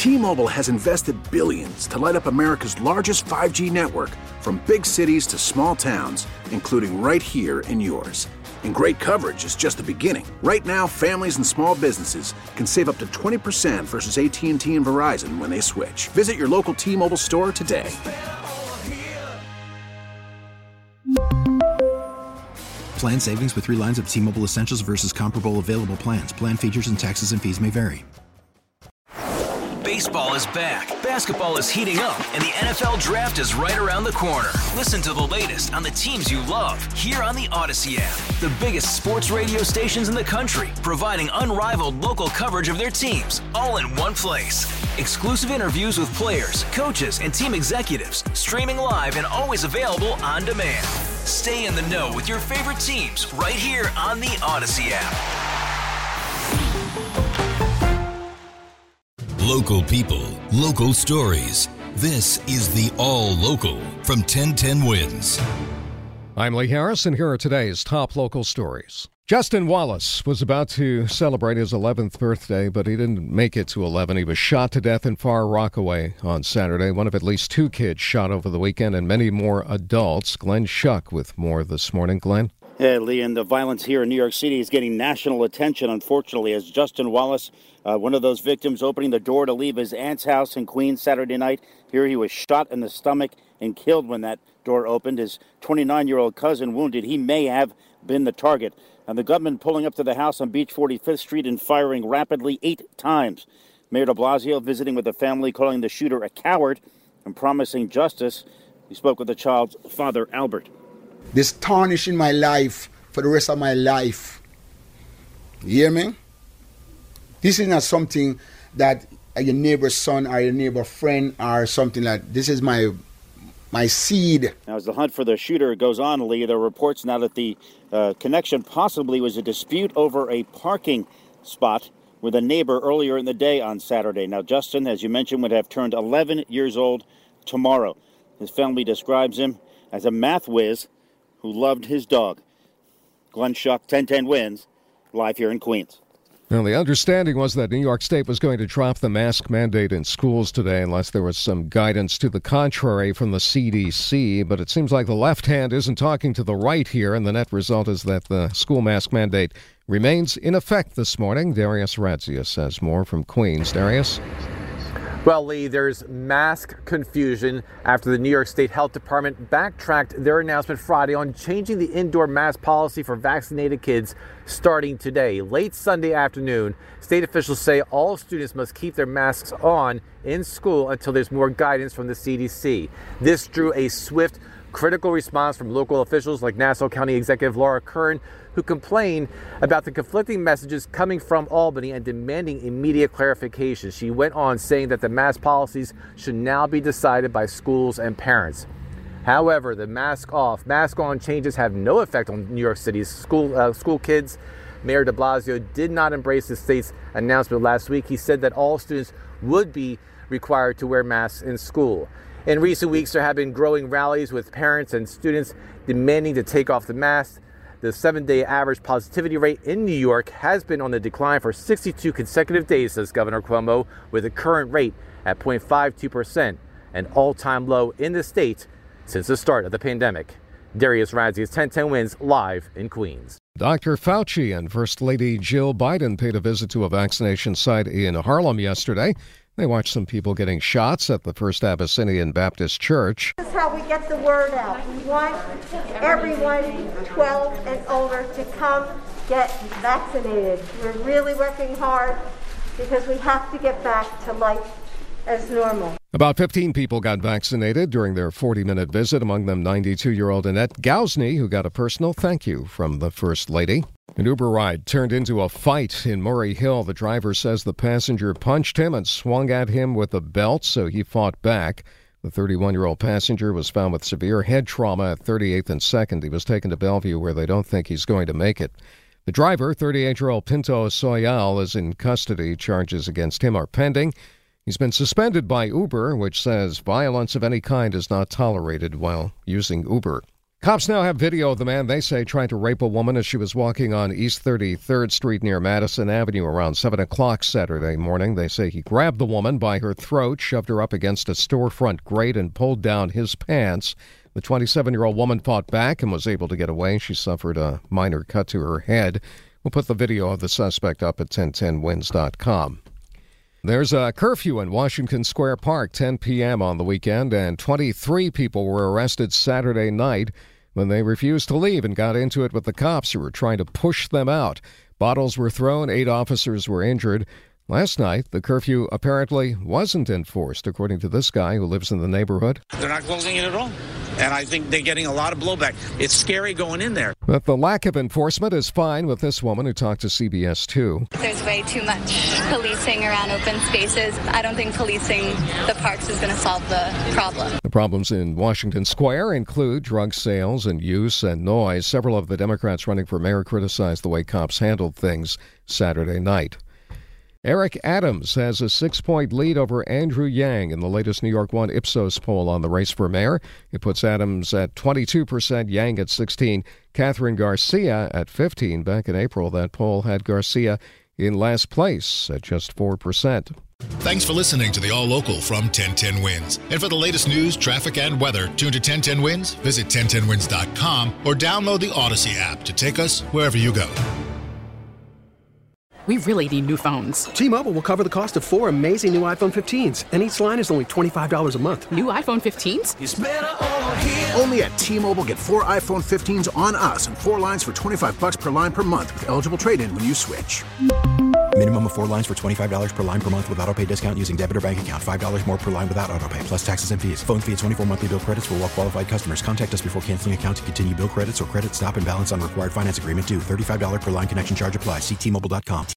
T-Mobile has invested billions to light up America's largest 5G network, from big cities to small towns, including right here in yours. And great coverage is just the beginning. Right now, families and small businesses can save up to 20% versus AT&T and Verizon when they switch. Visit your local T-Mobile store today. Plan savings with 3 lines of T-Mobile Essentials versus comparable available plans. Plan features and taxes and fees may vary. Baseball is back, basketball is heating up, and the NFL Draft is right around the corner. Listen to the latest on the teams you love here on the Odyssey app. The biggest sports radio stations in the country, providing unrivaled local coverage of their teams, all in one place. Exclusive interviews with players, coaches, and team executives, streaming live and always available on demand. Stay in the know with your favorite teams right here on the Odyssey app. Local people, local stories. This is the All Local from 1010 Wins. I'm Lee Harris, and here are today's top local stories. Justin Wallace was about to celebrate his 11th birthday, but he didn't make it to 11. He was shot to death in Far Rockaway on Saturday. One of at least 2 kids shot over the weekend, and many more adults. Glenn Schuck with more this morning. Glenn? Yeah, Lee, and the violence here in New York City is getting national attention, unfortunately, as Justin Wallace, one of those victims, opening the door to leave his aunt's house in Queens Saturday night. Here he was shot in the stomach and killed when that door opened. His 29-year-old cousin wounded. He may have been the target. And the gunman pulling up to the house on Beach 45th Street and firing rapidly 8 times. Mayor de Blasio visiting with the family, calling the shooter a coward and promising justice. He spoke with the child's father, Albert. This tarnishing my life for the rest of my life. You hear me? This is not something that your neighbor's son or your neighbor's friend or something like that. This is my seed. Now, as the hunt for the shooter goes on, Lee, there are reports now that the connection possibly was a dispute over a parking spot with a neighbor earlier in the day on Saturday. Now, Justin, as you mentioned, would have turned 11 years old tomorrow. His family describes him as a math whiz who loved his dog. Glenn Schuck, 1010 Wins, live here in Queens. Now, the understanding was that New York State was going to drop the mask mandate in schools today unless there was some guidance to the contrary from the CDC, but it seems like the left hand isn't talking to the right here, and the net result is that the school mask mandate remains in effect this morning. Darius Radzius has more from Queens. Darius? Well, Lee, there's mask confusion after the New York State Health Department backtracked their announcement Friday on changing the indoor mask policy for vaccinated kids starting today. Late Sunday afternoon, state officials say all students must keep their masks on in school until there's more guidance from the CDC. This drew a swift, critical response from local officials like Nassau County Executive Laura Kern, who complained about the conflicting messages coming from Albany and demanding immediate clarification. She went on saying that the mask policies should now be decided by schools and parents. However, the mask off, mask on changes have no effect on New York City's school kids. Mayor de Blasio did not embrace the state's announcement last week. He said that all students would be required to wear masks in school. In recent weeks, there have been growing rallies with parents and students demanding to take off the mask. The 7-day average positivity rate in New York has been on the decline for 62 consecutive days, says Governor Cuomo, with the current rate at 0.52%, an all-time low in the state since the start of the pandemic. Darius Radzius, 1010 Wins, live in Queens. Dr. Fauci and First Lady Jill Biden paid a visit to a vaccination site in Harlem yesterday. They watched some people getting shots at the First Abyssinian Baptist Church. This is how we get the word out. We want everyone 12 and older to come get vaccinated. We're really working hard because we have to get back to life as normal. About 15 people got vaccinated during their 40-minute visit, among them 92-year-old Annette Gousney, who got a personal thank you from the First Lady. An Uber ride turned into a fight in Murray Hill. The driver says the passenger punched him and swung at him with a belt, so he fought back. The 31-year-old passenger was found with severe head trauma at 38th and 2nd. He was taken to Bellevue, where they don't think he's going to make it. The driver, 38-year-old Pinto Soyal, is in custody. Charges against him are pending. He's been suspended by Uber, which says violence of any kind is not tolerated while using Uber. Cops now have video of the man they say tried to rape a woman as she was walking on East 33rd Street near Madison Avenue around 7 o'clock Saturday morning. They say he grabbed the woman by her throat, shoved her up against a storefront grate, and pulled down his pants. The 27-year-old woman fought back and was able to get away. She suffered a minor cut to her head. We'll put the video of the suspect up at 1010wins.com. There's a curfew in Washington Square Park, 10 p.m. on the weekend, and 23 people were arrested Saturday night when they refused to leave and got into it with the cops who were trying to push them out. Bottles were thrown, 8 officers were injured. Last night, the curfew apparently wasn't enforced, according to this guy who lives in the neighborhood. They're not closing it at all. And I think they're getting a lot of blowback. It's scary going in there. But the lack of enforcement is fine with this woman who talked to CBS 2. There's way too much policing around open spaces. I don't think policing the parks is going to solve the problem. The problems in Washington Square include drug sales and use and noise. Several of the Democrats running for mayor criticized the way cops handled things Saturday night. Eric Adams has a 6-point lead over Andrew Yang in the latest New York One Ipsos poll on the race for mayor. It puts Adams at 22%, Yang at 16%, Catherine Garcia at 15%. Back in April, that poll had Garcia in last place at just 4%. Thanks for listening to the All Local from 1010 Wins. And for the latest news, traffic, and weather, tune to 1010 Wins, visit 1010wins.com, or download the Odyssey app to take us wherever you go. We really need new phones. T-Mobile will cover the cost of 4 amazing new iPhone 15s, and each line is only $25 a month. New iPhone 15s? It's better over here. Only at T-Mobile, get 4 iPhone 15s on us and 4 lines for $25 per line per month with eligible trade-in when you switch. Minimum of 4 lines for $25 per line per month with autopay discount using debit or bank account. $5 more per line without autopay, plus taxes and fees. Phone fee at 24 monthly bill credits for well-qualified customers. Contact us before canceling account to continue bill credits or credit stop and balance on required finance agreement due. $35 per line connection charge applies. See T-Mobile.com.